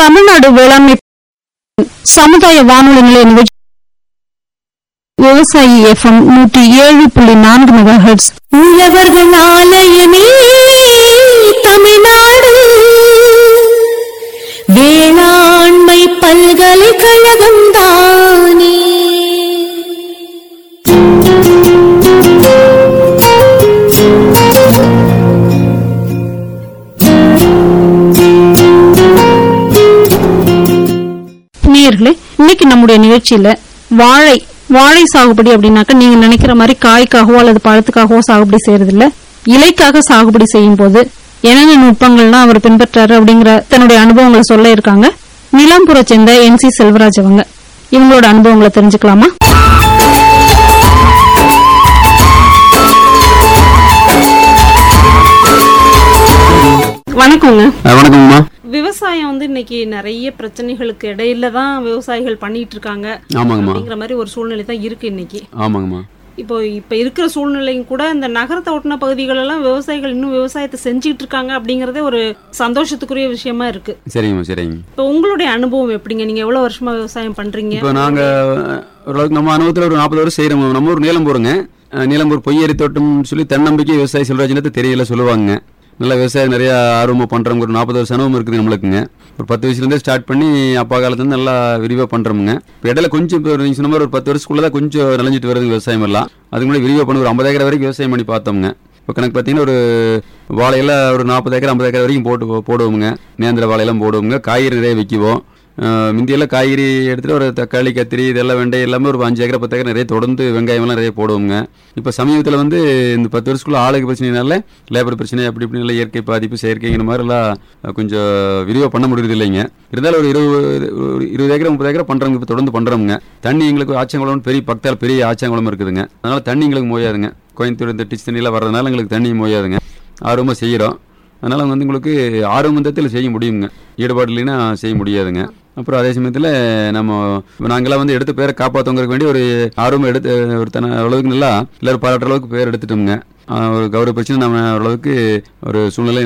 தமிழ்நாடு வேளாண்மை சமுதாய வானொலி நிலைய நிகழ்ச்சி விவசாயி FM 107.4 மெகாஹெர்ட்ஸ். உழவர்கள் ஆலயமே தமிழ்நாடு வேளாண்மை பல்கலைக்கழகம் தானே. நேயர்களே, இன்னைக்கு நம்முடைய நிகழ்ச்சியில வாழை சாகுபடி அப்படின்னாக்க நீங்க நினைக்கிற மாதிரி காய்க்காகவோ அல்லது பழத்துக்காகவோ சாகுபடி செய்யறது இல்ல. இலைக்காக சாகுபடி செய்யும் போது என்னென்ன நுட்பங்கள்லாம் அவர் பின்பற்றாரு அப்படிங்கிற தன்னுடைய அனுபவங்களை சொல்ல இருக்காங்க. நிலம்பூரை சேர்ந்த NC செல்வராஜ் அவங்க. இவங்களோட அனுபவங்களை தெரிஞ்சுக்கலாமா? வணக்கங்க. வணக்கம்மா. விவசாயம் இன்னைக்கு நிறைய பிரச்சனைகளுக்கு இடையில தான் விவசாயிகள் பண்ணிட்டு இருக்காங்க அப்படிங்கிற மாதிரி ஒரு சூழ்நிலை தான் இருக்கு இன்னைக்கு. ஆமாங்கம்மா. இப்ப இருக்கிற சூழ்நிலையும் கூட இந்த நகரத்தை ஒட்டின பகுதிகள் எல்லாம் விவசாயிகள் இன்னும் விவசாயத்தை செஞ்சுட்டு இருக்காங்க அப்படிங்கறதே ஒரு சந்தோஷத்துக்குரிய விஷயமா இருக்கு. சரிங்கம்மா, சரிங்க. இப்ப உங்களுடைய அனுபவம் எப்படிங்க? நீங்க எவ்வளவு வருஷமா விவசாயம் பண்றீங்க? இப்ப நாங்க ஓரளவுக்கு நம்ம அனுபவத்துல ஒரு 40 வருஷம் செய்யறோம். நம்ம ஒரு நீலம்பூருங்க. நீலம்பூர் பொய்யேரி தோட்டம் சொல்லி தன்னம்பிக்கை விவசாயி செல்வராஜ்னு தெரியல சொல்லுவாங்க. நல்ல விவசாயம் நிறைய ஆர்வமாக பண்ணுறவங்க ஒரு 40 வருஷம் அனுபவம் இருக்குது நம்மளுக்குங்க. ஒரு 10 வயசுலேருந்தே ஸ்டார்ட் பண்ணி அப்பா காலத்துலேருந்து நல்லா விரிவாக பண்ணுறோமுங்க. இப்போ இடையில கொஞ்சம் நீங்கள் சொன்ன மாதிரி ஒரு 10 வருஷத்துக்குள்ள தான் கொஞ்சம் நிலஞ்சிட்டு வருது விவசாயம் எல்லாம். அதுக்கு முன்னாடி விரிவாக பண்ணி ஒரு 50 ஏக்கர் வரைக்கும் விவசாயம் பண்ணி பார்த்தோம்ங்க. இப்போ கணக்கு பார்த்தீங்கன்னா ஒரு வாழையெல்லாம் ஒரு 40 ஏக்கர் 50 ஏக்கர் வரைக்கும் போடுவோமுங்க. நேந்திர வாழையெல்லாம் போடுவோங்க. காய்கறி நிறைய வைக்குவோம். முந்தியெல்லாம் காய்கறி எடுத்துகிட்டு ஒரு தக்காளி கத்திரி இதெல்லாம் வெண்டை எல்லாமே ஒரு 5 ஏக்கர் 10 ஏக்கர் நிறைய தொடர்ந்து வெங்காயமெல்லாம் நிறைய போடுவோங்க. இப்போ சமீபத்தில் இந்த 10 வருஷத்துக்குள்ள ஆளுக்கு பிரச்சனைனால லேபர் பிரச்சனை அப்படி இப்படி இல்லை, இயற்கை பாதிப்பு செயற்கைங்கிற மாதிரிலாம் கொஞ்சம் விரிவாக பண்ண முடியுது இல்லைங்க. இருந்தாலும் ஒரு 20 ஏக்கர் 30 ஏக்கர் பண்ணுறவங்க இப்போ தொடர்ந்து பண்ணுறோமுங்க. தண்ணி எங்களுக்கு ஆச்சங்குளம் பெரிய ஆச்சங்குளம் இருக்குதுங்க. அதனால் தண்ணி எங்களுக்கு மோயாதுங்க. கோயம்புத்தூர் இந்த டிச் தண்ணியெல்லாம் வர்றதுனால எங்களுக்கு தண்ணி மோயாதுங்க. ஆர்வமாக செய்கிறோம். அதனால் உங்களுக்கு ஆர்வமந்தத்தில் செய்ய முடியுங்க. ஈடுபாடு இல்லைன்னா செய்ய முடியாதுங்க. அப்புறம் அதே சமயத்தில் நாங்களாம் எடுத்த பேரை காப்பாற்றவங்களுக்கு வேண்டி ஒரு ஆர்வம் எடுத்து ஒரு அளவுக்கு நல்லா எல்லோரும் பாராட்டுற அளவுக்கு பேர் எடுத்துட்டோம்ங்க. ஒரு கௌரவ பிரச்சனை நம்ம ஓரளவுக்கு ஒரு சூழ்நிலை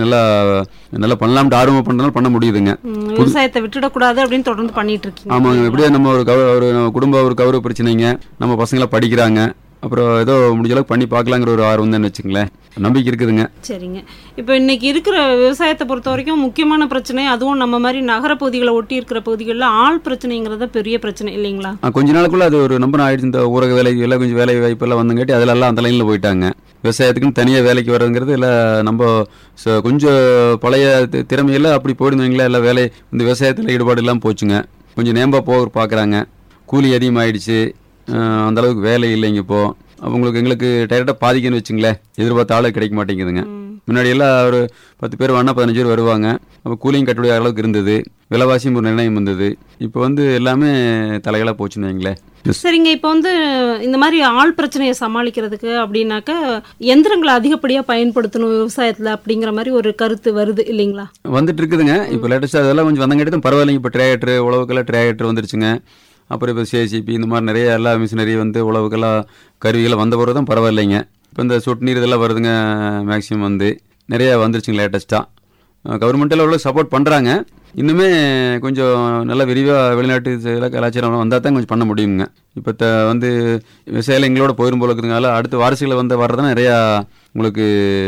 நல்லா பண்ணலாம்னு ஆர்வம் பண்ணுறதுனால பண்ண முடியுதுங்க. விவசாயத்தை விட்டுடக்கூடாது அப்படின்னு தொடர்ந்து பண்ணிட்டு இருக்கீங்க. ஆமாங்க. எப்படியா நம்ம ஒரு குடும்ப ஒரு கௌரவ பிரச்சனைங்க. நம்ம பசங்களாம் படிக்கிறாங்க. அப்புறம் ஏதோ முடிஞ்ச அளவுக்கு பண்ணி பார்க்கலாங்கிற ஒரு ஆர்வம் தான் வச்சுங்களேன். நம்பிக்கை இருக்குதுங்க. சரிங்க. இப்போ இன்னைக்கு இருக்கிற விவசாயத்தை பொறுத்த வரைக்கும் முக்கியமான பிரச்சனை, அதுவும் நம்ம மாதிரி நகர பகுதிகளை ஒட்டி இருக்கிற பகுதிகளில் ஆள் பிரச்சனைங்கிறத பெரிய பிரச்சனை இல்லைங்களா? கொஞ்ச நாளுக்குள்ள அது ஒரு நம்பர் ஆயிடுச்சு. இந்த ஊரக வேலை எல்லாம் கொஞ்சம் வேலை வாய்ப்பு எல்லாம் வந்துங்காட்டி அதெல்லாம் அந்த லைனில் போயிட்டாங்க. விவசாயத்துக்குன்னு தனியாக வேலைக்கு வர்றதுங்கிறது இல்லை. நம்ம கொஞ்சம் பழைய திறமையெல்லாம் அப்படி போயிருந்தவங்களே எல்லாம் வேலை இந்த விவசாயத்தில் ஈடுபாடு எல்லாம் போச்சுங்க. கொஞ்சம் நேம்பாக பார்க்குறாங்க. கூலி அதிகமாகிடுச்சு. அந்தளவுக்கு வேலை இல்லைங்க. இப்போது எங்களுக்கு டைரெக்டாக பாதிக்கன்னு வச்சுங்களேன். எதிர்பார்த்த ஆளு கிடைக்க மாட்டேங்குதுங்க. முன்னாடியெல்லாம் ஒரு 10 பேர் வேணா 15 பேர் வருவாங்க. அப்போ கூலியும் கட்டுடைய அளவுக்கு இருந்தது. விலைவாசியும் ஒரு நிர்ணயம் வந்தது. இப்போ எல்லாமே தலைகளாக போச்சுன்னு வைங்களேன். சரிங்க. இப்போ இந்த மாதிரி ஆள் பிரச்சனையை சமாளிக்கிறதுக்கு அப்படின்னாக்க எந்திரங்களை அதிகப்படியாக பயன்படுத்தணும் விவசாயத்தில் அப்படிங்கிற மாதிரி ஒரு கருத்து வருது இல்லைங்களா? வந்துட்டு இருக்குதுங்க. இப்போ லேட்டஸ்ட்டாக அதெல்லாம் கொஞ்சம் வந்தங்காட்டி தான் பரவாயில்லைங்க. இப்போ ட்ரேக்டர் உழவுக்கெல்லாம் ட்ரேக்டர் வந்துருச்சுங்க. அப்புறம் இப்போ CCP இந்த மாதிரி நிறைய எல்லா மிஷினரி உழவுக்கெல்லாம் கருவிகளை வந்த பிறகு தான் பரவாயில்லைங்க. இப்போ இந்த சொட்டு நீர் இதெல்லாம் வருதுங்க. மேக்ஸிமம் நிறைய வந்துருச்சுங்க லேட்டஸ்ட்டாக. கவர்மெண்ட்டில் எவ்வளோ சப்போர்ட் பண்ணுறாங்க. இன்னுமே கொஞ்சம் நல்லா விரிவாக வெளிநாட்டு கலாச்சாரம் வந்தால் தான் கொஞ்சம் பண்ண முடியுங்க. இப்போ விவசாயிகள் எங்களோட போயிடும் போல இருக்குதுனால அடுத்த வாரிசுகளை வர்றதுனா நிறையா உங்களுக்கு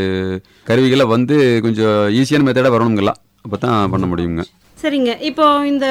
கருவிகளை கொஞ்சம் ஈஸியான மெத்தடாக வரணுங்களா. அப்போ தான் பண்ண முடியுங்க. சரிங்க. இப்போ இந்த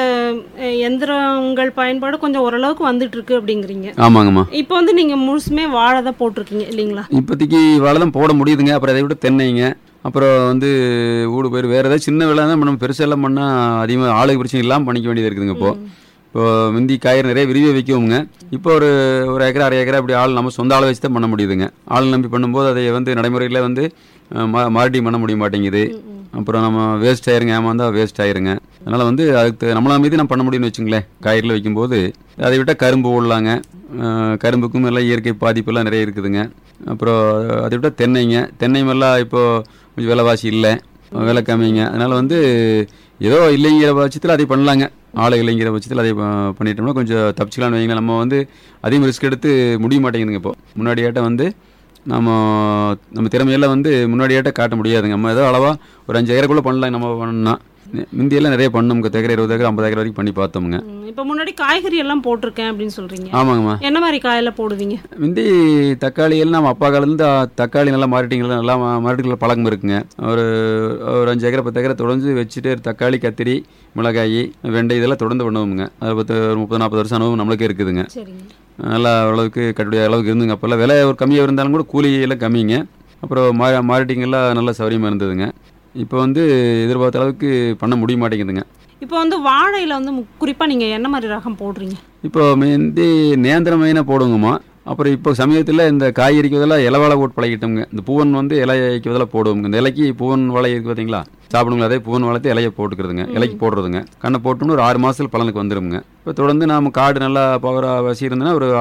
எந்திரங்கள் பயன்பாடு கொஞ்சம் ஓரளவுக்கு வந்துட்டு இருக்கு அப்படிங்கிறீங்க. ஆமாங்கம்மா. இப்போ நீங்க முழுசுமே வாழை தான் போட்டிருக்கீங்க இல்லைங்களா? இப்போதைக்கு வாழை தான் போட முடியுதுங்க. அப்புறம் அதை விட தென்னைங்க. அப்புறம் ஊடு பயிர் வேறு ஏதாவது சின்ன வேலை தான் நம்ம பெருசெல்லாம் பண்ணால் அதிகமாக ஆளுக்கு பிரச்சனை இல்லாமல் பண்ணிக்க வேண்டியது இருக்குதுங்க. இப்போ முந்தி காய்கறி நிறைய விரிவாக வைக்குவோங்க. இப்போ ஒரு ஏக்கர் 1/2 ஏக்கர் அப்படி நம்ம சொந்த ஆளை வச்சு தான் பண்ண முடியுதுங்க. ஆள் நம்பி பண்ணும்போது அதை நடைமுறையில் மார்டிங் பண்ண முடிய மாட்டேங்குது. அப்புறம் நம்ம வேஸ்ட் ஆயிருங்க. ஏமாந்தால் வேஸ்ட் ஆயிருங்க. அதனால் அதுக்கு நம்மளா மீது நம்ம பண்ண முடியும்னு வச்சுங்களேன். காய்கறியில் வைக்கும்போது அதை விட்டால் கரும்பு ஓடலாங்க. கரும்புக்கும் எல்லாம் இயற்கை பாதிப்பெல்லாம் நிறைய இருக்குதுங்க. அப்புறம் அதை விட்டால் தென்னை எல்லாம் இப்போது கொஞ்சம் விலைவாசி இல்லை, விலை கம்மிங்க. அதனால் ஏதோ இல்லைங்கிற பட்சத்தில் அதை பண்ணலாங்க. ஆளு இல்லைங்கிற பட்சத்தில் அதை பண்ணிட்டோம்னா கொஞ்சம் தப்பிச்சிக்கலான்னு வைங்களேன். நம்ம அதிகம் ரிஸ்க் எடுத்து முடிய மாட்டேங்குதுங்க. இப்போ முன்னாடியாட்ட நம்ம திறமையெல்லாம் முன்னாடியாட்ட காட்ட முடியாதுங்க. நம்ம ஏதோ அளவாக ஒரு 5 ஏக்கருக்குள்ளே பண்ணலாம். நம்ம பண்ணோம்னா முந்தியெல்லாம் நிறைய பண்ணோம், 10 ஏக்கர் 20 ஏக்கர் 50 ஏக்கர் வரைக்கும் பண்ணி பார்த்தோமுங்க. இப்ப முன்னாடி காய்கறி எல்லாம் போட்டிருக்கேன் அப்படின்னு சொல்றீங்க. ஆமாங்கம்மா. என்ன மாதிரி காயெல்லாம் போடுவீங்க? முந்தி தக்காளி எல்லாம் நம்ம அப்பா காலத்துலேருந்து தக்காளி நல்லா மார்க்கெட்டிங்கில் நல்லா மார்க்கெட்டில் பழக்கம் இருக்குங்க. ஒரு 5 ஏக்கர் 10 ஏக்கரை தொடர்ந்து வச்சுட்டு தக்காளி, கத்திரி, மிளகாய், வெண்டை இதெல்லாம் தொடர்ந்து பண்ணுவோமுங்க. அது 30-40 வருஷம் அனுபவம் நம்மளுக்கே இருக்குதுங்க. சரிங்க. நல்லா ஓரளவுக்கு கட்டுடைய அளவுக்கு இருந்துங்க. அப்போல்லாம் விலை ஒரு கம்மியாக இருந்தாலும் கூட கூலி எல்லாம் கம்மிங்க. அப்புறம் மார்க்கெட்டிங் எல்லாம் நல்ல சௌகரியமாக இருந்ததுங்க. இப்போ எதிர்பார்த்த அளவுக்கு பண்ண முடிய மாட்டேங்குதுங்க. இப்போ வாழையில் குறிப்பாக நீங்கள் என்ன மாதிரி ரகம் போடுறீங்க? இப்போ முந்தி நேந்திரம் மெயினாக போடுவோங்கம்மா. அப்புறம் இப்போ சமயத்தில் இந்த காய்கறிக்கு பதிலாக இலை வாழை போட்டு பழகிட்டோங்க. இந்த பூவன் இலைக்கு பதிலாக போடுவோங்க. இந்த இலைக்கு பூவன் வாழை இருக்குது பார்த்தீங்களா, சாப்பிடுங்களா, அதே பூவன் வாழைத்தை இலையை போட்டுக்கிறதுங்க. இலைக்கு போடுறதுங்க. கண்ணை போட்டோம்னு ஒரு 6 மாதத்தில் பலனுக்கு வந்துடுங்க. இப்போ தொடர்ந்து நம்ம காடு நல்லா பவராக வசிருந்தோன்னா ஒரு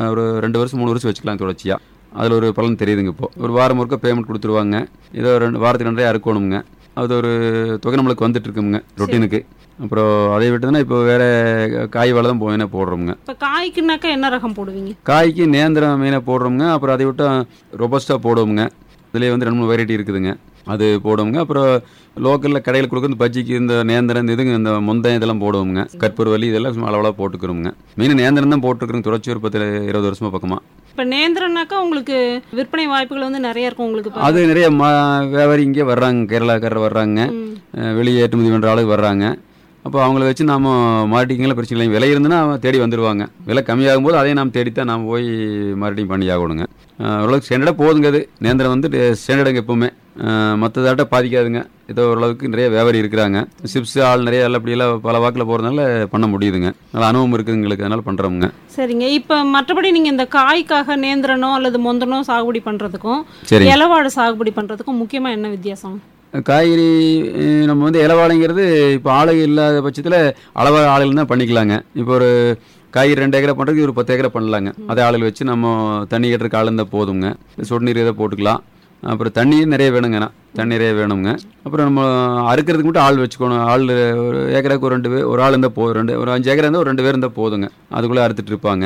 2 வருஷம் 3 வருஷம் வச்சுக்கலாம் தொடர்ச்சியாக. அதில் ஒரு பலன் தெரியுதுங்க. இப்போ ஒரு வாரம் ஒருக்கா பேமெண்ட் கொடுத்துருவாங்க. ஏதோ வாரத்துக்கு 2 அறுக்கணுங்க. அது ஒரு தொகை நம்மளுக்கு வந்துட்டு இருக்குங்க ரொட்டீனுக்கு. அப்புறம் அதை விட்டுதுன்னா இப்போ வேற காய் வாழை தான் போடுறோமுங்க. இப்போ காய்க்குனாக்கா என்ன ரகம் போடுவீங்க? காய்க்கு நேந்திரம் மெயினாக போடுறோமுங்க. அப்புறம் அதை விட்டு ரொபஸ்டா போடுவோமுங்க. இதுலேயே 2-3 வெரைட்டி இருக்குதுங்க, அது போடுவோங்க. அப்புறம் லோக்கலில் கடையில் கொடுக்குற பஜ்ஜிக்கு இந்த நேந்திரம் இந்த முந்தம் இதெல்லாம் போடுவோங்க. கற்பூரவல்லி இதெல்லாம் அளவலாக போட்டுக்கிறோமுங்க. மெயின் நேந்திரம் தான் போட்டுருக்குறோங்க தொடர்ச்சி ஒரு 10-20 வருஷமா பக்கமாக. இப்போ நேந்திரம்னாக்கா உங்களுக்கு விற்பனை வாய்ப்புகள் நிறைய இருக்கும் உங்களுக்கு. அது நிறைய வியாபாரி இங்கே வர்றாங்க, கேரளாக்காரர் வர்றாங்க, வெளியே ஏற்றுமதி பண்ணுற ஆளுக்கு வர்றாங்க. அப்போ அவங்கள வச்சு நாம் மார்க்கெட்டிங்கில் பிரச்சனை இல்லை. விலை இருந்துன்னா தேடி வந்துடுவாங்க. விலை கம்மியாகும் போது அதையும் நாம் தேடித்தான் நாம் போய் மார்க்கெட்டிங் பண்ணி ஆகணுங்க. ஓரளவுக்கு ஸ்டாண்டர்டாக போகுதுங்க. அது நேந்திரம் ஸ்டாண்டர்டுங்க எப்பவுமே. மற்றதாட்ட பாதிக்காதுங்க. ஏதோ ஓரளவுக்கு நிறைய வியாபாரி இருக்கிறாங்க. சிப்ஸ் ஆள் நிறைய அப்படியெல்லாம் பல வாக்கில் போகிறதுனால பண்ண முடியுதுங்க. நல்லா அனுபவம் இருக்குது எங்களுக்கு, அதனால் பண்ணுறோமுங்க. சரிங்க. இப்போ மற்றபடி நீங்கள் இந்த காய்க்காக நேந்திரனோ அல்லது மொந்தனோ சாகுபடி பண்ணுறதுக்கும் இலவாழை சாகுபடி பண்ணுறதுக்கும் முக்கியமாக என்ன வித்தியாசம்? காய்கறி நம்ம இலவாழைங்கிறது இப்போ ஆளு இல்லாத பட்சத்தில் அளவாக ஆளுகள் தான் பண்ணிக்கலாங்க. இப்போ ஒரு காய்கறி 2 ஏக்கரை பண்ணுறதுக்கு ஒரு 10 ஏக்கரை பண்ணலாங்க. அதே ஆளுகள் வச்சு நம்ம தண்ணி கட்டுறதுக்கு ஆள் இருந்தால் போதுங்க. சொட்டு நீர் இதை போட்டுக்கலாம். அப்புறம் தண்ணியும் நிறைய வேணுங்கண்ணா, தண்ணி நிறைய வேணுங்க. அப்புறம் நம்ம அறுக்கிறதுக்கு மட்டும் ஆள் வச்சுக்கணும். ஆள் ஒரு ஏக்கருக்கு ஒரு 2 பேர், ஒரு ஆள் இருந்தால் போதும். ஒரு 5 ஏக்கர் இருந்தால் ஒரு 2 பேர் இருந்தால் போதுங்க. அதுக்குள்ளே அறுத்துட்டு இருப்பாங்க.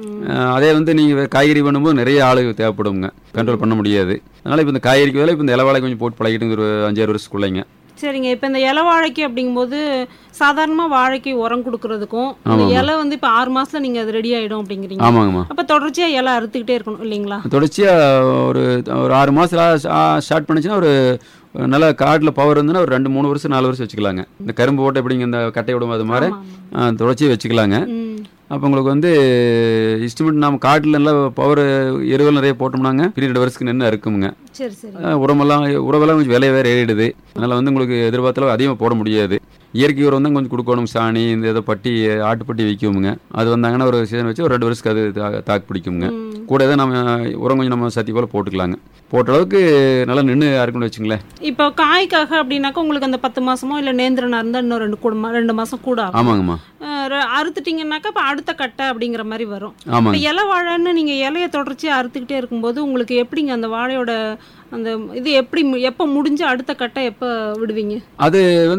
அதே நீங்கள் காய்கறி பண்ணும்போது நிறைய ஆளு தேவைப்படுங்க, கண்ட்ரோல் பண்ண முடியாது. அதனால் இப்போ இந்த காய்கறிக்கு வேலை இப்போ இந்த இலவாழை கொஞ்சம் போட்டு பழகிட்டு ஒரு 5-6 வருஷத்துக்குள்ளைங்க. சரிங்க. இப்போ இந்த இலை வாழைக்கு அப்படிங்கும்போது சாதாரணமாக வாழைக்கு உரம் கொடுக்கறதுக்கும் இலை இப்போ 6 மாசத்துல நீங்கள் அது ரெடி ஆகிடும் அப்படிங்கிறீங்க. ஆமாங்கம்மா. அப்போ தொடர்ச்சியாக இலை அறுத்துக்கிட்டே இருக்கணும் இல்லைங்களா? தொடர்ச்சியாக ஒரு 6 மாதத்தில் ஸ்டார்ட் பண்ணிச்சுன்னா ஒரு நல்லா காட்டில் பவர் இருந்துன்னா ஒரு 2-3 வருஷம் 4 வருஷம் வச்சுக்கலாங்க. இந்த கரும்பு ஓட்டை எப்படிங்க இந்த கட்டை விடும் அது மாதிரி தொடர்ச்சியாக வச்சுக்கலாங்க. அப்போ உங்களுக்கு இஸ்டிமேட் நம்ம காட்டில் நல்லா பவர் எருவல் நிறைய போட்டோம்னாங்க 2 வருஷத்துக்கு நின்று இருக்குங்க. சரி சரி. உரமெல்லாம் கொஞ்சம் விலை வேறு ஏறிடுது. அதனால் உங்களுக்கு எதிர்பார்த்தளவு அதிகமாக போட முடியாது. இயற்கை உரம் தான் கொஞ்சம் கொடுக்கணும். சாணி இந்த ஏதோ பட்டி ஆட்டுப்பட்டி விற்குமுங்க. அது வந்தாங்கன்னா ஒரு சீசன் வச்சு ஒரு 2 வருஷத்துக்கு அது தாக்கு பிடிக்குங்க. கூட தான் நம்ம உரம் கொஞ்சம் நம்ம சத்தி போல் போட்டுக்கலாங்க. போட்ட அளவுக்கு நல்லா நின்று இருக்குன்னு வச்சுங்களேன். இப்போ காய்க்காக அப்படின்னாக்கா உங்களுக்கு அந்த 10 மாசமோ இல்லை நேந்திரனா இருந்தால் இன்னும் 2 மாசம் கூட ஆகும். ஆமாங்கம்மா. அறுத்துட்டீங்கன்னாக்கா இப்போ அடுத்த கட்டை அப்படிங்கிற மாதிரி வரும். ஆமாங்க. இலை வாழைன்னு நீங்கள் இலையை தொடர்ச்சியாக அறுத்துக்கிட்டே இருக்கும்போது உங்களுக்கு எப்படிங்க அந்த வாழையோட அந்த இது எப்போ முடிஞ்சு அடுத்த கட்டை எப்போ விடுவீங்க? அது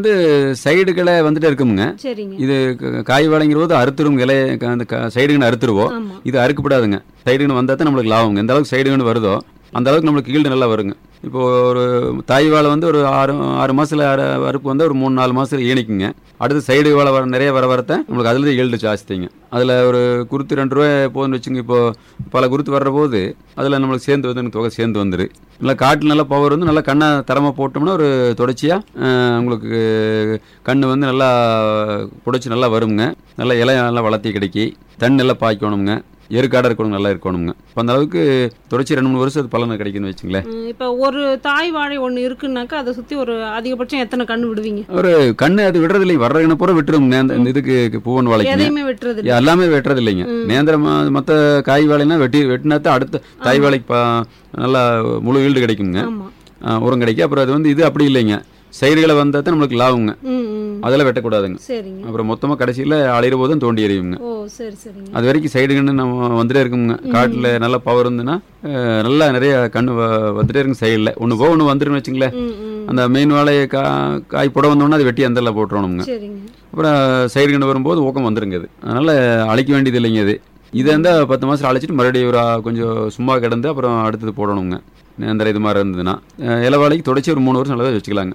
சைடுகளை வந்துட்டே இருக்குமுங்க. சரிங்க. இது காய் வாழைங்கிற போது அறுத்துரும் இலையை அந்த சைடுகன்னு அறுத்துருவோம். இது அறுக்கப்படாதுங்க. சைடுகன்னு வந்தால் தான் நம்மளுக்கு லாபங்க. எந்த அளவுக்கு சைடுகன்னு வருதோ அந்த அளவுக்கு நம்மளுக்கு ஈல்டு நல்லா வருங்க. இப்போ ஒரு தாய் வாழை ஒரு 6 மாசத்துல அறுப்பு ஒரு 3-4 மாசத்துல ஈனிக்குங்க. அடுத்து சைடு வாழை நிறைய வரத்த நம்மளுக்கு அதுல ஈல்டு ஜாஸ்திங்க. அதுல ஒரு குருத்து 2 ரூபாய் போதுன்னு வச்சுங்க. இப்போ பல குருத்து வர்ற போது அதுல நம்மளுக்கு சேர்ந்து தொகை சேர்ந்து வந்துரு. நல்லா காட்டில் நல்லா பவர் நல்லா கண்ணை தரமாக போட்டோம்னா ஒரு தொடர்ச்சியா உங்களுக்கு கண்ணு நல்லா புடைச்சி நல்லா வருங்க. நல்லா இலை நல்லா வளர்த்தி கிடைக்கி தண்ணி நல்லா பாய்க்கணுங்க. எருக்காடாக இருக்கணும், நல்லா இருக்கணுங்க. இப்போ அந்த அளவுக்கு தொடர்ச்சி 2-3 வருஷம் அது பலனை கிடைக்குன்னு வச்சுங்களேன். இப்போ ஒரு தாய் வாழை ஒன்று இருக்குன்னாக்கா அதை சுற்றி ஒரு அதிகபட்சம் எத்தனை கண்ணு விடுவீங்க? ஒரு கண்ணு அது விடுறது இல்லை. வர்றதுன்னு பூரா விட்டுரும். இதுக்கு பூவன் வாழைக்கு எதையுமே வெட்டுறது எல்லாமே வெட்டுறது இல்லைங்க. நேந்திரம் மற்ற காய் வாழைனா வெட்டினாத்தான் அடுத்த தாய் வாழைக்கு நல்லா முழு ஈல்டு கிடைக்குங்க, உரம் கிடைக்கும். அப்புறம் அது இது அப்படி இல்லைங்க. சைடுகளை வந்தால் தான் நம்மளுக்கு லாபங்க. அதெல்லாம் வெட்டக்கூடாதுங்க. அப்புறம் மொத்தமாக கடைசியில் அழையிற போதும் தோண்டி எறியுங்க. அது வரைக்கும் சைடுகன்னு நம்ம வந்துட்டே இருக்குங்க. காட்டில் நல்லா பவர் இருந்துன்னா நல்லா நிறைய கண்ணு வந்துட்டே இருக்குங்க. சைடில் ஒன்று போக ஒன்று வந்துருன்னு வச்சுங்களேன். அந்த மெயின் வாழையை காய் புட வந்தோம்னா அது வெட்டி அந்த போட்டுருவோம்ங்க. அப்புறம் சைடுகன்னு வரும்போது ஊக்கம் வந்துருங்க. அது அதனால் அழைக்க வேண்டியது இல்லைங்க. இது இருந்தால் 10 மாதம் அழைச்சிட்டு மறுபடியும் கொஞ்சம் சும்மா கிடந்து அப்புறம் அடுத்தது போடணுங்க. அந்த இது மாதிரி இருந்ததுன்னா இலவாழைக்கு தொடச்சி ஒரு 3 வருஷம் நல்லா வச்சுக்கலாங்க.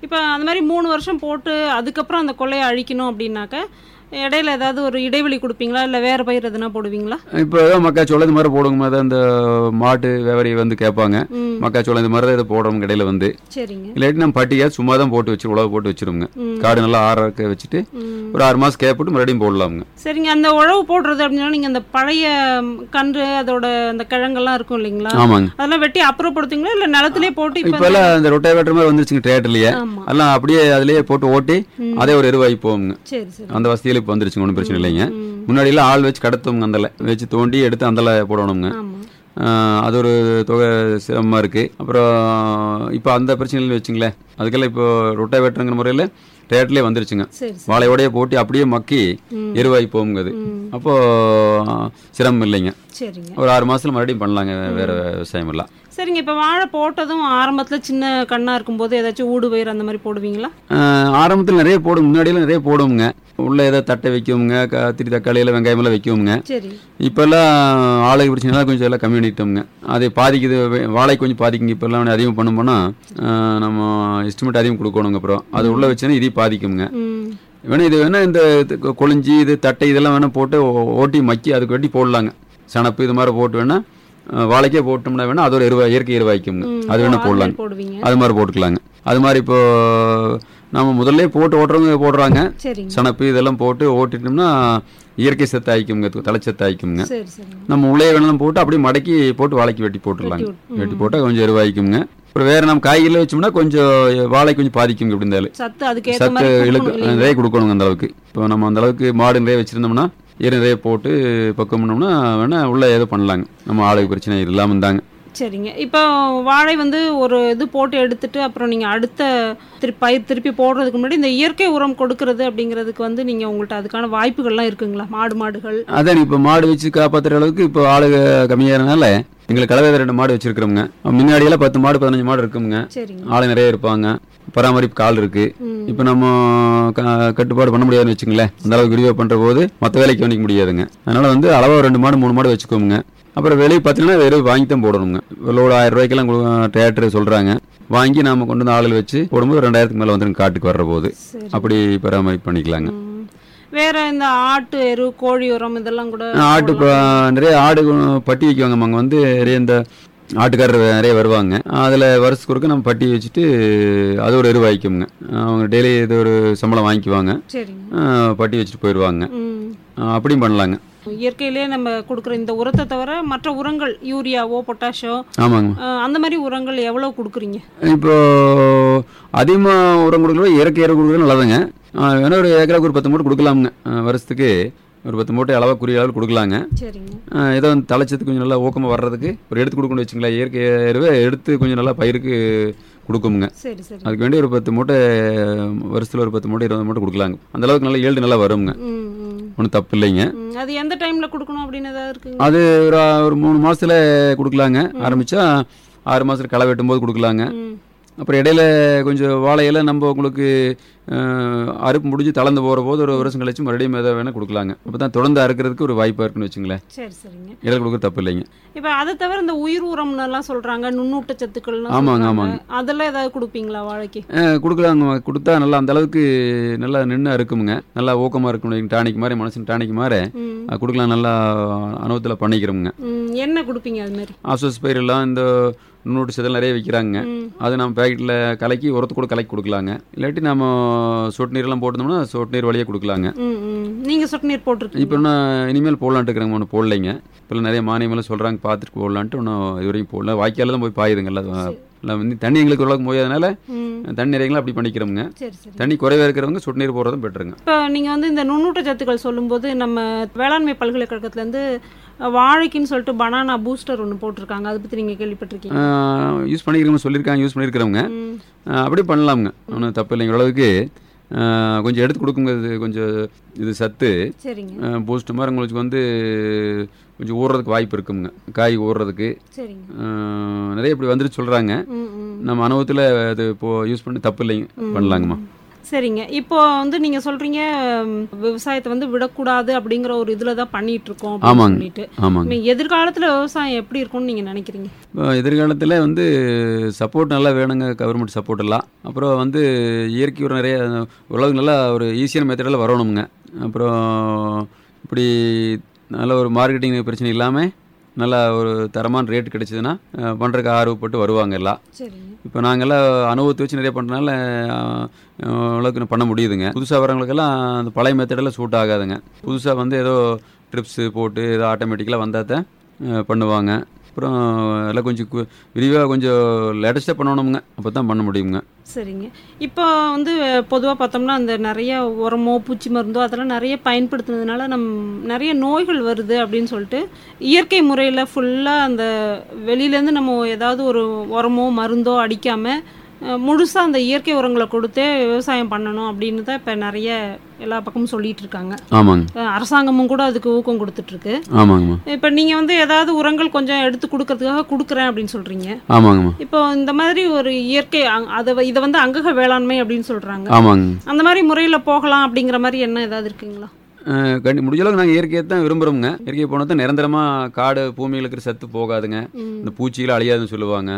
இப்போ அந்த மாதிரி 3 வருஷம் போட்டு அதுக்கப்புறம் அந்த கொள்ளையை அழிக்கணும் அப்படின்னாக்க இடையில ஏதாவது ஒரு இடைவெளி கொடுப்பீங்களா, இல்லை வேற பயிர் எதுனா போடுவீங்களா? இப்போ ஏதாவது மக்காச்சோளம் இந்த மாதிரி போடுங்க, அதான் இந்த மாட்டு விவரி வந்து கேட்பாங்க, மக்காச்சோளம் இந்த மாதிரி தான் இதை போடுறோம் இடையில வந்து. சரிங்க. இல்லாட்டி நம்ம பட்டியா சும்மா தான் போட்டு வச்சு உழவு போட்டு வச்சிருவோங்க. காடு நல்லா ஆறக்க வச்சுட்டு ஒரு 6 மாசம் கேப்பிட்டு மறுபடியும் போடலாமுங்க. சரிங்க. அந்த உழவு போடுறது அப்படின்னா நீங்க அந்த பழைய கன்று அதோட அந்த கிழங்கெல்லாம் இருக்கும் இல்லைங்களா? ஆமாங்க. அதெல்லாம் வெட்டி அப்புறப்படுத்துங்களா, இல்ல நிலத்திலே போட்டு? இப்ப எல்லாம் இந்த ரொட்டேவேட்டர் மாதிரி வந்துருச்சுங்க டிராக்டர்லயே, எல்லாம் அப்படியே அதுலயே போட்டு ஓட்டி அதே ஒரு எருவாகி போகுங்க. சரி சரி. அந்த வசதியில இப்ப வந்துருச்சுங்க, ஒன்றும் பிரச்சனை இல்லைங்க. முன்னாடி எல்லாம் ஆள் வச்சு கடத்துவோங்க, அந்தல வச்சு தோண்டி எடுத்து அந்தல போடணுங்க. அது ஒரு தொகை சிரமமா இருக்கு. அப்புறம் இப்போ அந்த பிரச்சனைகள் வச்சுங்களேன், அதுக்கெல்லாம் இப்போ ரொட்டேவேட்டருங்கிற முறையில் டிராக்டர்லேயே வந்துருச்சுங்க. வாழையோடய போட்டு அப்படியே மக்கி எருவாகி போகுங்க. அது அப்போ சிரமம் இல்லைங்க. ஒரு 6 மாசத்துல மறுபடியும் பண்ணலாங்க வேற விவசாயம் எல்லாம். சரிங்க. இப்போ வாழை போட்டதும் ஆரம்பத்தில் சின்ன கண்ணா இருக்கும்போது ஏதாச்சும் ஊடு பயிர் அந்த மாதிரி போடுவீங்களா? ஆரம்பத்தில் நிறைய போடும், முன்னாடியெல்லாம் நிறைய போடுவோங்க. உள்ள ஏதாவது தட்டை வைக்குவோங்க, கத்திரி தக்காளியில் வெங்காயம் எல்லாம் வைக்குவோங்க. இப்போல்லாம் ஆளுக்கு பிரச்சனை கொஞ்சம் எல்லாம் கம்மி பண்ணிட்டோம்ங்க. அது பாதிக்குது, வாழை கொஞ்சம் பாதிக்குங்க. இப்போல்லாம் அதிகம் பண்ண போனால் நம்ம எஸ்டிமேட் அதிகம் கொடுக்கணுங்க. அப்புறம் அது உள்ள வச்சுன்னா இதையும் பாதிக்குங்க. வேணா இது வேணா இந்த கொழிஞ்சி இது தட்டை இதெல்லாம் வேணா போட்டு ஓட்டி மக்கி அதுக்கு வெட்டி போடலாங்க. சனப்பு இது மாதிரி போட்டு வேணா வாழைக்கே போட்டோம்னா வேணா அது ஒரு இயற்கை எருவாய்க்குங்க. அது வேணா போடலாங்க, அது மாதிரி போட்டுக்கலாங்க. அது மாதிரி இப்போ நம்ம முதல்ல போட்டு ஓட்டுறவங்க போடுறாங்க. சனப்பு இதெல்லாம் போட்டு ஓட்டிட்டோம்னா இயற்கை சத்து ஆயிக்குங்க, தலைச்சத்து ஆயிக்குங்க. நம்ம உள்ளே வேணாலும் போட்டு அப்படியே மடக்கி போட்டு வாழைக்கு வெட்டி போட்டுடலாங்க. வெட்டி போட்டால் கொஞ்சம் எருவாய்க்குங்க. அப்புறம் வேற நம்ம காய்கறில வச்சோம்னா கொஞ்சம் வாழை கொஞ்சம் பாதிக்குங்க. இப்படி இருந்தாலும் சத்து இழுக்கு நிறைய கொடுக்கணுங்க. அந்த அளவுக்கு இப்போ நம்ம அந்த அளவுக்கு மாடு நிறைய வச்சிருந்தோம்னா நிறைய போட்டு பக்கம் பண்ணோம்னா வேணா உள்ள ஏதோ பண்ணலாங்க. நம்ம ஆளுக்கு பிரச்சனை இல்லாமல் இருந்தாங்க. சரிங்க. இப்போ வாழை வந்து ஒரு இது போட்டு எடுத்துட்டு அப்புறம் நீங்கள் அடுத்த பயிர் திருப்பி போடுறதுக்கு முன்னாடி இந்த இயற்கை உரம் கொடுக்கறது அப்படிங்கிறதுக்கு வந்து நீங்கள் உங்கள்கிட்ட அதுக்கான வாய்ப்புகள்லாம் இருக்குங்களா? மாடுகள் அதான் இப்போ மாடு வச்சு காப்பாற்றுற அளவுக்கு இப்போ ஆளுக கம்மியாகிறதுனால எங்களுக்கு கலவை 2 மாடு வச்சிருக்கிறோங்க. முன்னாடியெல்லாம் 10 மாடு 15 மாடு இருக்குங்க. ஆளு நிறைய இருப்பாங்க, பராமரிப்பு கால் இருக்கு. இப்போ நம்ம கட்டுப்பாடு பண்ண முடியாதுன்னு வச்சுங்களேன். அந்த அளவுக்கு விரிவாக பண்ற போது மற்ற வேலைக்கு கவனிக்க முடியாதுங்க. அதனால வந்து அளவா 2 மாடு 3 மாடு வச்சுக்கோங்க. அப்புறம் விலை பார்த்தீங்கன்னா வெறும் வாங்கி தான் போடணுங்க. லோடு 1000 ரூபாய்க்கெல்லாம் டிராக்டர் சொல்றாங்க. வாங்கி நாம கொண்டு வந்து ஆளுகள் வச்சு போடும்போது 2000க்கு மேலே வந்துடும் காட்டுக்கு வர்ற போது. அப்படி பராமரிப்பு பண்ணிக்கலாங்க. வேற இந்த ஆட்டு எரு, கோழி உரம் இதெல்லாம் கூட ஆட்டு நிறைய ஆடு பட்டி வைக்குவாங்க. அங்கே வந்து நிறைய இந்த ஆட்டுக்காரர் நிறைய வருவாங்க. அதில் வருஷத்துக்கு ஒருக்க நம்ம பட்டி வச்சுட்டு அது ஒரு எருவாய்க்குங்க. அவங்க டெய்லி இது ஒரு சம்பளம் வாங்கிக்குவாங்க, பட்டி வச்சுட்டு போயிடுவாங்க. அப்படியும் பண்ணலாங்க. இயற்கையிலேயே நம்ம கொடுக்குற இந்த உரத்தை தவிர மற்ற உரங்கள் யூரியாவோ பொட்டாஷோ அந்த மாதிரி உரங்கள் எவ்வளவு கொடுக்குறீங்க? இப்போ அதிகமாக உரம் கொடுக்குறது இயற்கை உரம் கொடுக்குறது நல்லதுங்க. வேணா ஒரு ஏக்கராவுக்கு ஒரு 10 மூட்டை கொடுக்கலாமுங்க. வருஷத்துக்கு ஒரு 10 மூட்டை அளவுக்குரிய அளவு கொடுக்கலாங்க. ஏதோ தலைச்சத்து கொஞ்சம் நல்லா ஊக்கமாக வர்றதுக்கு ஒரு எடுத்து கொடுக்கணும்னு வச்சுங்களேன். இயற்கை எருவை எடுத்து கொஞ்சம் நல்லா பயிருக்கு கொடுக்குங்க. அதுக்கு வேண்டி ஒரு 10 மூட்டை வருஷத்தில் ஒரு 10 மூட்டை 20 மூட்டை கொடுக்கலாங்க. அந்த அளவுக்கு நல்லா ஈல்டு நல்லா வருங்க. ஒன்றும் தப்பு இல்லைங்க. அது எந்த டைம்ல கொடுக்கணும் அப்படின்னு ஏதாவது இருக்கு? அது ஒரு 3 மாசத்துல கொடுக்கலாங்க. ஆரம்பிச்சா 6 மாசத்துல களை வெட்டும் போது கொடுக்கலாங்க. அப்புறம் இடையில கொஞ்சம் வாழையில நம்ம உங்களுக்கு அறுப்பு முடிஞ்சு தளர்ந்து போகிற போது ஒரு வருஷம் கழிச்சு மறுபடியும் எதாவது வேணால் கொடுக்கலாங்க. அப்போ தான் தொடர்ந்து அறுக்கிறதுக்கு ஒரு வாய்ப்பாக இருக்குன்னு வச்சுங்களேன். இடையில கொடுக்குற தப்பு இல்லைங்க. இப்போ அதை தவிர இந்த உயிர் உரம்லாம் சொல்கிறாங்க, நுண்ணூட்டச்சத்துக்கள். ஆமாங்க ஆமாங்க. அதெல்லாம் ஏதாவது கொடுப்பீங்களா வாழைக்கு? கொடுக்கலாங்க. கொடுத்தா நல்லா அந்த அளவுக்கு நல்லா நின்று இருக்குமுங்க. நல்லா ஊக்கமாக இருக்கும். டானிக் மாதிரி மனுஷன் டானிக் மாதிரி கொடுக்கலாம். நல்லா அனுபவத்தில் பண்ணிக்கிறோமுங்க. என்ன கொடுப்பீங்க அது மாதிரி? ஆசோஸ் பயிர் எல்லாம் இந்த நுண்ணூட்டு சதல் நிறைய விற்கிறாங்க. அது நம்ம பேக்கெட்டில் கலக்கி உரத்து கூட கலக்கி கொடுக்கலாங்க. இல்லாட்டி நம்ம சொட்டு நீரெல்லாம் போட்டோம்னா சொட்டு நீர் வழியாக கொடுக்கலாங்க. நீங்கள் சொட்டு நீர் போட்டுருக்கீங்க? இப்போ நான் இனிமேல் போடலான்ட்டு இருக்கிறாங்க. ஒன்று போடலைங்க. இப்போ நிறைய மானியமெல்லாம் சொல்கிறாங்க, பார்த்துட்டு போடலான்ட்டு ஒன்றும் இது வரைக்கும் போடல. வாய்க்கால தான் போய் பாயுதுங்க. எல்லாம் வந்து தண்ணி எங்களுக்கு ஓரளவுக்கு போயாதனால தண்ணி நிறையங்களும் அப்படி பண்ணிக்கிறோங்க. தண்ணி குறைவாக இருக்கிறவங்க சொட்டு நீர் போடுறதும் பெட்டருங்க. இப்போ நீங்கள் வந்து இந்த நுண்ணூட்டச்சத்துக்கள் சொல்லும்போது நம்ம வேளாண்மை பல்கலைக்கழகத்துலேருந்து வாழைக்குன்னு சொல்லிட்டு பனானா பூஸ்டர் ஒன்று போட்டிருக்காங்க. அதை பற்றி நீங்கள் கேள்விப்பட்டிருக்கீங்க? யூஸ் பண்ணிக்கிறவங்க சொல்லியிருக்காங்க. யூஸ் பண்ணியிருக்கிறவங்க அப்படி பண்ணலாமுங்க. ஒன்றும் தப்பு இல்லைங்க. ஓரளவுக்கு கொஞ்சம் எடுத்து கொடுக்குங்க. கொஞ்சம் இது சத்து பூஸ்ட் மாதிரி உங்களுக்கு வந்து கொஞ்சம் ஊறுறதுக்கு வாய்ப்பு இருக்குங்க. காய் ஊறுறதுக்கு நிறைய இப்படி வந்துட்டு சொல்கிறாங்க. நம்ம அனுபவத்தில் அது இப்போ யூஸ் பண்ணி தப்பு இல்லைங்க, பண்ணலாங்கம்மா. சரிங்க. இப்போ வந்து நீங்க சொல்றீங்க விவசாயத்தை வந்து விடக்கூடாது அப்படிங்கிற ஒரு இதுல தான் பண்ணிட்டு இருக்கோம் அப்படின்னு சொல்லிட்டு. ஆமாங்க. எதிர்காலத்துல விவசாயம் எப்படி இருக்கும்னு நீங்க நினைக்கிறீங்க? எதிர்காலத்தில் வந்து சப்போர்ட் நல்லா வேணுங்க, கவர்மெண்ட் சப்போர்ட் எல்லாம். அப்புறம் வந்து இயற்கை உரம் நிறைய ஓரளவுக்கு நல்லா ஒரு ஈஸியான மெத்தடில் வரணுங்க. அப்புறம் இப்படி நல்ல ஒரு மார்க்கெட்டிங் பிரச்சனை இல்லாமல் நல்லா ஒரு தரமான ரேட் கிடைச்சதுன்னா பண்ணுறதுக்கு ஆர்வப்பட்டு வருவாங்க எல்லாம். இப்போ நாங்கள்லாம் அனுபவத்தை வச்சு நிறைய பண்ணுறதுனால அளவுக்கு பண்ண முடியுதுங்க. புதுசாக வரவங்களுக்கெல்லாம் அந்த பழைய மெத்தடெல்லாம் சூட் ஆகாதுங்க. புதுசாக வந்து ஏதோ ட்ரிப்ஸு போட்டு ஏதோ ஆட்டோமேட்டிக்கலாக வந்தால் தான் பண்ணுவாங்க. அப்புறம் எல்லாம் கொஞ்சம் விரிவாக கொஞ்சம் லேட்டஸ்ட்டாக பண்ணணுமுங்க, அப்போ தான் பண்ண முடியுங்க. சரிங்க. இப்போ வந்து பொதுவாக பார்த்தோம்னா அந்த நிறைய உரமோ பூச்சி மருந்தோ அதெல்லாம் நிறைய பயன்படுத்துனதுனால நிறைய நோய்கள் வருது அப்படின்னு சொல்லிட்டு இயற்கை முறையில் ஃபுல்லாக அந்த வெளியிலேருந்து நம்ம ஏதாவது ஒரு உரமோ மருந்தோ அடிக்காமல் முழுசாக அந்த இயற்கை உரங்களை கொடுத்தே விவசாயம் பண்ணணும் அப்படின்னு தான் இப்போ நிறைய எல்லா பக்கமும் சொல்லிட்டு இருக்காங்க. ஆமாங்க. அரசாங்கமும் கூட அதுக்கு ஊக்கம் கொடுத்துட்டு இருக்கு. ஆமாங்க. இப்போ நீங்கள் வந்து ஏதாவது உரங்கள் கொஞ்சம் எடுத்து கொடுக்கறதுக்காக கொடுக்குறேன் அப்படின்னு சொல்றீங்க. ஆமாங்க. இப்போ இந்த மாதிரி ஒரு இயற்கை இதை வந்து அங்கக வேளாண்மை அப்படின்னு சொல்றாங்க. ஆமாங்க. அந்த மாதிரி முறையில் போகலாம் அப்படிங்கிற மாதிரி என்ன ஏதாவது இருக்குங்களா? முடிஞ்ச அளவுக்கு நாங்கள் இயற்கையை தான் விரும்புகிறோங்க. இயற்கையை போனால் தான் நிரந்தரமாக காடு பூமியில் இருக்கிற சத்து போகாதுங்க, இந்த பூச்சிகளை அழியாதுன்னு சொல்லுவாங்க.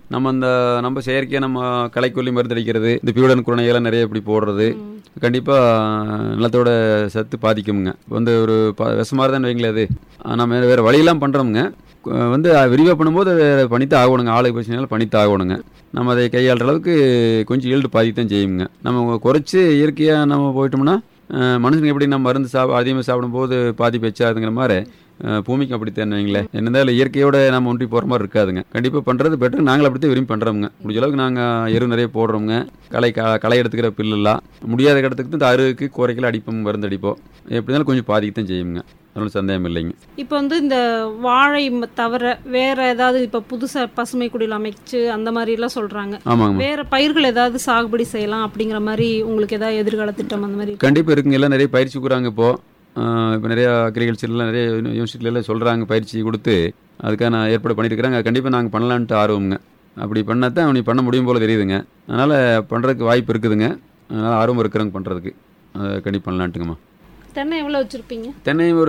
நம்ம செயற்கையாக நம்ம களைக்கொல்லி மருந்து அடிக்கிறது, இந்த பியூடன் குரணையெல்லாம் நிறைய இப்படி போடுறது கண்டிப்பாக நிலத்தோட சத்து பாதிக்குமுங்க. வந்து ஒரு விஷமாக தான் வைங்களேன். அது நம்ம வேறு வழியெல்லாம் பண்ணுறோமுங்க. வந்து விரிவாக பண்ணும்போது அதை பண்ணித்தான் ஆகணுங்க. ஆளுக்கு பிரச்சனையால் பண்ணித்தான் ஆகணுங்க. நம்ம அதை கையாளுற அளவுக்கு கொஞ்சம் ஈல்டு பாதித்தான் செய்யுங்க. நம்ம குறைச்சி இயற்கையாக நம்ம போயிட்டோம்னா மனுஷனுக்கு எப்படி நம்ம மருந்து அதிகமாக சாப்பிடும்போது பாதிப்பு வச்சாதுங்கிற மாதிரி பூமிக்கு அப்படித்தான் வைங்களேன். என்னதான் இயற்கையோட நம்ம ஒன்றி போகிற மாதிரி இருக்காதுங்க. கண்டிப்பாக பண்ணுறது பெட்டர். நாங்கள் அப்படித்தான் விரும்பி பண்ணுறோமுங்க. முடிஞ்ச அளவுக்கு நாங்கள் எரு நிறைய போடுறோமுங்க. களை எடுத்துக்கிற பில்லுலாம் முடியாத இடத்துக்கு இந்த அருகுக்கு குறைக்கல அடிப்போம், மருந்து அடிப்போம். எப்படி இருந்தாலும் கொஞ்சம் பாதிக்கத்தான் செய்யுங்க. அதனால சந்தேகம் இல்லைங்க. இப்போ வந்து இந்த வாழை தவிர வேற ஏதாவது இப்போ புதுசாக பசுமை குடியில் அமைச்சு அந்த மாதிரிலாம் சொல்கிறாங்க. ஆமாங்க. வேற பயிர்கள் ஏதாவது சாகுபடி செய்யலாம் அப்படிங்கிற மாதிரி உங்களுக்கு ஏதாவது எதிர்கால திட்டம் அந்த மாதிரி? கண்டிப்பாக இருக்குங்க. எல்லாம் நிறைய பயிற்சி கொடுக்குறாங்க. இப்போ நிறையா அக்ரிகல்ச்சர்லாம் நிறைய யூனிவர்சிட்டிலாம் சொல்கிறாங்க, பயிற்சி கொடுத்து அதுக்கான ஏற்பாடு பண்ணியிருக்கிறாங்க. கண்டிப்பாக நாங்கள் பண்ணலான்ட்டு ஆர்வம்ங்க. அப்படி பண்ணால் தான் அவனுக்கு பண்ண முடியும் போல் தெரியுதுங்க. அதனால் பண்ணுறதுக்கு வாய்ப்பு இருக்குதுங்க. அதனால் ஆர்வம் இருக்கிறாங்க பண்ணுறதுக்கு. கண்டிப்பாக பண்ணலான்ட்டுங்கம்மா. தென்னை எவ்வளோ வச்சுருப்பீங்க? தென்னை ஒரு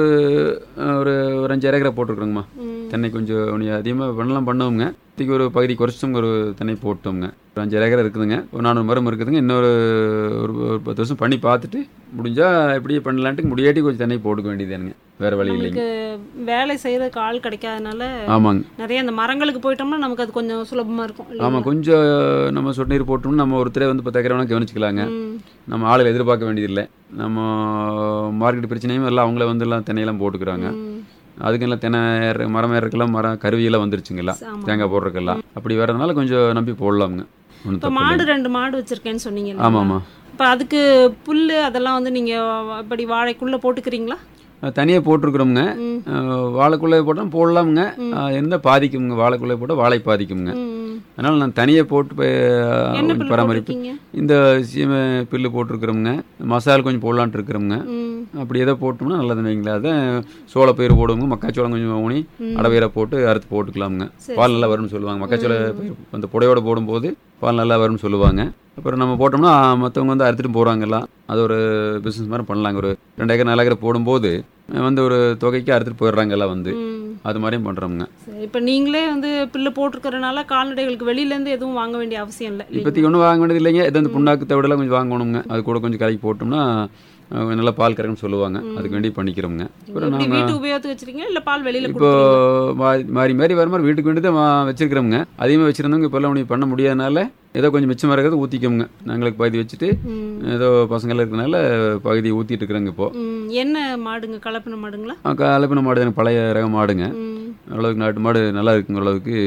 5 ஏக்கரை போட்டிருக்குறோங்கம்மா. தென்னை கொஞ்சம் அதிகமாக பண்ணுவோங்க. இதுக்கு ஒரு பகுதி குறைச்சோங்க, ஒரு தென்னை போட்டோங்க. ஒரு 5 ஏக்கரை இருக்குதுங்க. ஒரு 400 மரம் இருக்குதுங்க. இன்னொரு ஒரு 10 வருஷம் பண்ணி பார்த்துட்டு முடிஞ்சா எப்படியே பண்ணலான்ட்டு முடியாட்டி கொஞ்சம் தென்னை போட்டுக்க வேண்டியதுங்க. வேற வழி இல்லைங்க. வேலை செய்யறதுக்கு ஆள் கிடைக்காதனால ஆமாங்க நிறைய அந்த மரங்களுக்கு போயிட்டோம்னா நமக்கு அது கொஞ்சம் சுலபமா இருக்கும். ஆமாம், கொஞ்சம் நம்ம சொட்டு நீர் போட்டோம்னா நம்ம ஒருத்தரே வந்து 10 ஏக்கரை வேணா கவனிச்சுக்கலாங்க. நம்ம ஆளுகளை எதிர்பார்க்க வேண்டியதில்லை. நம்ம மார்க்கெட் பிரச்சனையும் எல்லாம் அவங்கள வந்து எல்லாம் தென்னையெல்லாம் போட்டுக்கிறாங்க. அதுக்கெல்லாம் தென்னை மரம் ஏறக்கெல்லாம் கருவியெல்லாம் வந்துருச்சுங்கல்லாம், தேங்காய் போடுறதுக்கெல்லாம். அப்படி வர்றதுனால கொஞ்சம் நம்பி போடலாமுங்க. மாடு 2 மாடு வச்சிருக்கேன்னு சொன்னீங்க. ஆமாம்மா. இப்போ அதுக்கு புல்லு அதெல்லாம் வந்து நீங்க இப்படி வாழைக்குள்ள போட்டுக்கிறீங்களா? தனியாக போட்டிருக்கிறோமுங்க. வாழைக்குள்ளே போட்டால் போடலாமுங்க. எந்த பாதிக்குங்க, வாழைக்குள்ளே போட்டால் வாழை பாதிக்குங்க. அதனால் நான் தனியாக போட்டு பராமரிப்பு இந்த சீமை புல்லு போட்டிருக்கிறோமுங்க. மசாலா கொஞ்சம் போடலான்ட்டு இருக்கிறோமுங்க. அப்படி எதோ போட்டோம்னா நல்லதுன்னு வைங்களா. அதை சோளப்பயிர் போடுவோங்க. மக்காச்சோளம் கொஞ்சம் ஊனி அடவீரை போட்டு அறுத்து போட்டுக்கலாமுங்க. பால் நல்லா வரும்னு சொல்லுவாங்க. மக்காச்சோள பயிர் அந்த புடையோட போடும்போது பால் நல்லா வரும்னு சொல்லுவாங்க. அப்புறம் நம்ம போட்டோம்னா மற்றவங்க வந்து அறுத்துட்டு போகிறாங்கல்லாம். அது ஒரு பிஸ்னஸ் மாதிரி பண்ணலாங்க. ஒரு 2 ஏக்கர் 4 ஏக்கர் போடும்போது வந்து ஒரு தொகைக்கு அறுத்துட்டு போயிடுறாங்க எல்லாம் வந்து. அது மாதிரியும் பண்ணுறோமுங்க. இப்போ நீங்களே வந்து பில்லு போட்டிருக்கிறதுனால கால்நடைகளுக்கு வெளியிலேருந்து எதுவும் வாங்க வேண்டிய அவசியம் இல்லை. இப்போதைக்கு ஒன்றும் வாங்க வேண்டியது இல்லைங்க. எதாவது புண்ணாக்கு தவிடலாம் கொஞ்சம் வாங்கணுங்க. அது கூட கொஞ்சம் கலக்கி போட்டோம்னா நல்லா பால் கறக்குன்னு சொல்லுவாங்க. அதுக்கு வேண்டி பண்ணிக்கிறோங்க. அப்புறம் நாங்கள் வீட்டு உபயோகத்துக்கு வச்சிருக்கீங்க இல்லை பால் வெளியில்? இப்போ மாறி வர மாதிரி வீட்டுக்கு வேண்டி தான் வச்சிருக்கிறோங்க. அதிகமாக வச்சிருந்தவங்க இப்போல்லாம் உனக்கு பண்ண முடியாதனால ஏதோ கொஞ்சம் மிச்சமாக இருக்கிறது ஊற்றிக்கோங்க. நாங்களுக்கு பகுதி வச்சுட்டு ஏதோ பசங்களாம் இருக்கிறதுனால பகுதி ஊற்றிட்டு இருக்கிறோங்க. இப்போ என்ன மாடுங்க? கலப்பின மாடுங்களா? கலப்பின மாடு எனக்கு பழைய ரக மாடுங்க. ஓரளவுக்கு நாட்டு மாடு நல்லா இருக்குங்க. ஓரளவுக்கு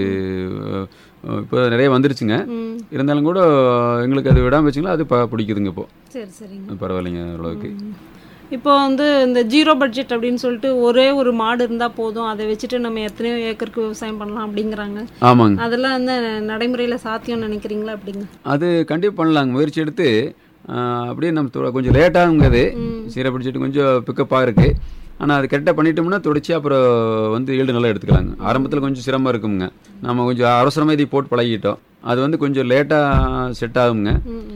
இப்போ நிறைய வந்துருச்சுங்க. இருந்தாலும் கூட எங்களுக்கு அது விடாமல் வச்சுங்களா அது பிடிக்குதுங்க. இப்போ சரி சரிங்க, பரவாயில்லைங்க ஓரளவுக்கு. இப்போ வந்து இந்த 0 பட்ஜெட் அப்படின்னு சொல்லிட்டு ஒரே ஒரு மாடு இருந்தால் போதும், அதை வச்சுட்டு நம்ம எத்தனையோ ஏக்கருக்கு விவசாயம் பண்ணலாம் அப்படிங்கிறாங்க. ஆமாங்க. அதெல்லாம் வந்து நடைமுறையில் சாத்தியம் நினைக்கிறீங்களா? அப்படிங்க அது கண்டிப்பாக பண்ணலாங்க. முயற்சி எடுத்து அப்படியே நம்ம கொஞ்சம் லேட்டாகுங்க. அது 0 பட்ஜெட் கொஞ்சம் பிக்கப்பாக இருக்குது. ஆனால் அது கரெக்டாக பண்ணிட்டோம்னா தொடச்சி அப்புறம் வந்து ஈல்டு நல்லா எடுத்துக்கலாங்க. ஆரம்பத்தில் கொஞ்சம் சிரமம் இருக்குங்க, நம்ம கொஞ்சம் அவசரமாக இதை போட்டு பழகிட்டோம், அது வந்து கொஞ்சம் லேட்டாக செட் ஆகுங்க.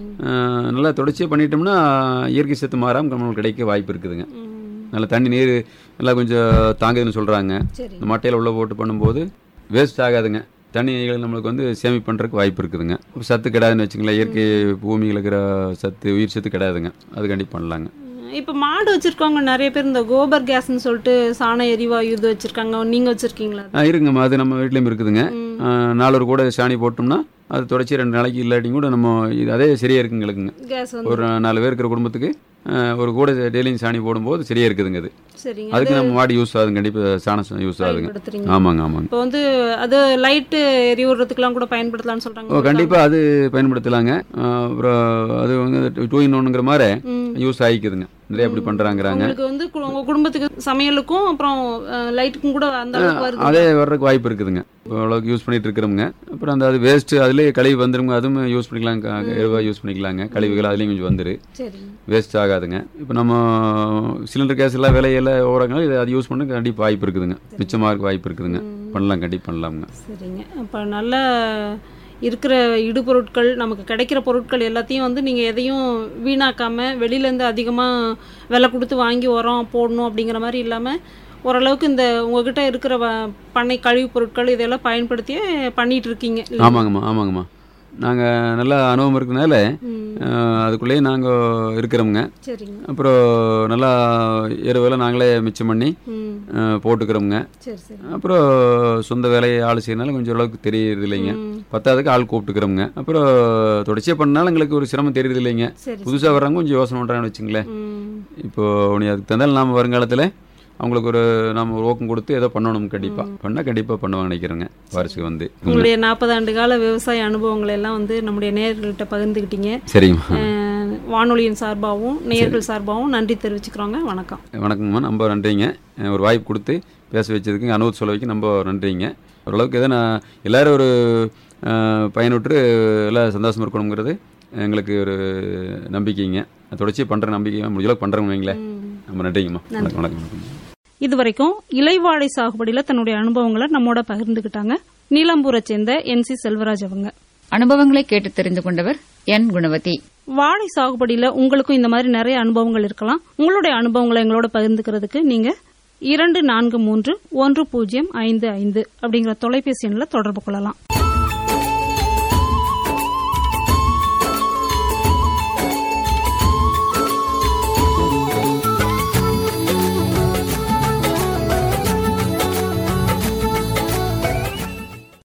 நல்லா தொடர்ச்சியாக பண்ணிட்டோம்னா இயற்கை சத்து மாறாமல் நம்மளுக்கு கிடைக்க வாய்ப்பு இருக்குதுங்க. நல்லா தண்ணி நீர் நல்லா கொஞ்சம் தாங்குதுன்னு சொல்கிறாங்க. இந்த மட்டையில் உள்ள போட்டு பண்ணும்போது வேஸ்ட் ஆகாதுங்க, தண்ணிகள் நம்மளுக்கு வந்து சேமிப்பு பண்ணுறதுக்கு வாய்ப்பு இருக்குதுங்க. சத்து கிடாதுன்னு வச்சுங்களேன், இயற்கை பூமியில் இருக்கிற சத்து உயிர் சத்து கிடாதுங்க, அது கண்டிப்பாக பண்ணலாங்க. இப்போ மாடு வச்சிருக்கவங்க நிறைய பேர் இந்த கோபர் கேஸ்ன்னு சொல்லிட்டு சாண எரிவாயு இது வச்சிருக்காங்க, நீங்க வச்சிருக்கீங்களா? இருக்குங்கம்மா, அது நம்ம வீட்லேயும் இருக்குதுங்க. 4 கூட சாணி போட்டோம்னா அது தொடச்சி 2 நாளைக்கு இல்லாட்டியும் கூட நம்ம அதே சரியா இருக்குங்களுக்குங்க. ஒரு 4 பேர் இருக்கிற குடும்பத்துக்கு ஒரு கூட டெய்லியும் சாணி போடும்போது சரியா இருக்குதுங்க. அது அதுக்கு நம்ம மாடி யூஸ் ஆகுது, கண்டிப்பாக சாணம் யூஸ் ஆகுதுங்க. ஆமாங்க ஆமாங்க. இப்போ வந்து அது லைட்டு எரிவுறதுக்குலாம் கூட பயன்படுத்தலாம்னு சொல்றாங்க. கண்டிப்பாக அது பயன்படுத்தலாங்க. அப்புறம் அது வந்து 2 in 1ங்கிற மாதிரி யூஸ் ஆகிக்குதுங்க, நிறைய அப்படி பண்றாங்கிறாங்க. வந்து உங்க குடும்பத்துக்கு சமையலுக்கும் அப்புறம் லைட்டுக்கும் கூட அந்த அதே வர்றதுக்கு வாய்ப்பு இருக்குதுங்க. இப்போ அவ்வளோக்கு யூஸ் பண்ணிட்டு இருக்கிறோங்க. அப்புறம் அந்த அது வேஸ்ட் அதுலேயே கழிவு வந்துருங்க, அதுவும் யூஸ் பண்ணிக்கலாங்க, எருவாக யூஸ் பண்ணிக்கலாங்க. கழிவுகள் அதுலேயும் கொஞ்சம் வந்துரு, வேஸ்ட் ஆகாதுங்க. இப்போ நம்ம சிலிண்டர் கேஸ் எல்லாம் விலையெல்லாம் ஓரங்களா இது அது யூஸ் பண்ண கண்டிப்பாக வாய்ப்பு இருக்குதுங்க, மிச்சமாக இருக்க வாய்ப்பு இருக்குதுங்க. பண்ணலாம், கண்டிப்பாக பண்ணலாமுங்க. சரிங்க. அப்போ நல்ல இருக்கிற இடுபொருட்கள் நமக்கு கிடைக்கிற பொருட்கள் எல்லாத்தையும் வந்து நீங்கள் எதையும் வீணாக்காமல் வெளியிலேருந்து அதிகமாக விலை கொடுத்து வாங்கி உரம் போடணும் அப்படிங்கிற மாதிரி இல்லாமல் ஓரளவுக்கு இந்த உங்ககிட்ட இருக்கிற பண்ணை கழிவுப் பொருட்கள் இதெல்லாம் பயன்படுத்தியே பண்ணிட்டு இருக்கீங்க. ஆமாங்கம்மா ஆமாங்கம்மா. நாங்கள் நல்லா அனுபவம் இருக்கிறதுனால அதுக்குள்ளேயே நாங்கள் இருக்கிறோமுங்க. அப்புறம் நல்லா எருவெல்லாம் நாங்களே மிச்சம் பண்ணி போட்டுக்கிறோமுங்க. அப்புறம் சொந்த வேலையை ஆள் செய்யறதுனால கொஞ்சம் அளவுக்கு தெரியுது இல்லைங்க, பத்தாவதுக்கு ஆள் கூப்பிட்டுக்கிறோமுங்க. அப்புறம் தொடர்ச்சியாக பண்ணாலும் எங்களுக்கு ஒரு சிரமம் தெரியுது இல்லைங்க. புதுசாக வர்றவங்க கொஞ்சம் யோசனை பண்ணுறாங்கன்னு வச்சுங்களேன். இப்போ அதுக்கு தந்தாலும் நாம் வருங்காலத்தில் அவங்களுக்கு ஒரு நம்ம ஒரு ஊக்கம் கொடுத்து ஏதோ பண்ணணும், கண்டிப்பாக பண்ணுவாங்க நினைக்கிறேங்க. வாரிசுக்கு வந்து உங்களுடைய 40 ஆண்டு கால விவசாய அனுபவங்களை எல்லாம் வந்து நம்முடைய நேயர்கள்ட்ட பகிர்ந்துக்கிட்டீங்க. சரிங்கம்மா. வானொலியின் சார்பாகவும் நேயர்கள் சார்பாகவும் நன்றி தெரிவிச்சுக்கிறோங்க. வணக்கம். வணக்கங்கம்மா, ரொம்ப நன்றிங்க. ஒரு வாய்ப்பு கொடுத்து பேச வச்சதுக்கு, அனுபவத்தை சொல்ல வைக்க ரொம்ப நன்றிங்க. ஓரளவுக்கு எதோ நான் எல்லோரும் ஒரு பயனுற்று எல்லாம் சந்தோஷமாக இருக்கணுங்கிறது எங்களுக்கு ஒரு நம்பிக்கைங்க. தொடர்ச்சி பண்ணுற நம்பிக்கை முடிஞ்சளவுக்கு பண்ணுறவங்க வைங்களேன். ரொம்ப நன்றிங்கம்மா. வணக்கம் வணக்கம். இதுவரைக்கும் இலைவாழை சாகுபடியில தன்னுடைய அனுபவங்களை நம்மோட பகிர்ந்துகிட்டாங்க நீலம்பூரை சேர்ந்த NC செல்வராஜ். அவங்க அனுபவங்களை கேட்டு தெரிந்து கொண்டவர் N குணவதி. வாழை சாகுபடியில உங்களுக்கும் இந்த மாதிரி நிறைய அனுபவங்கள் இருக்கலாம். உங்களுடைய அனுபவங்களை எங்களோட பகிர்ந்துக்கிறதுக்கு நீங்க 24310555 அப்படிங்கிற தொலைபேசி எண்ணில் தொடர்பு கொள்ளலாம்.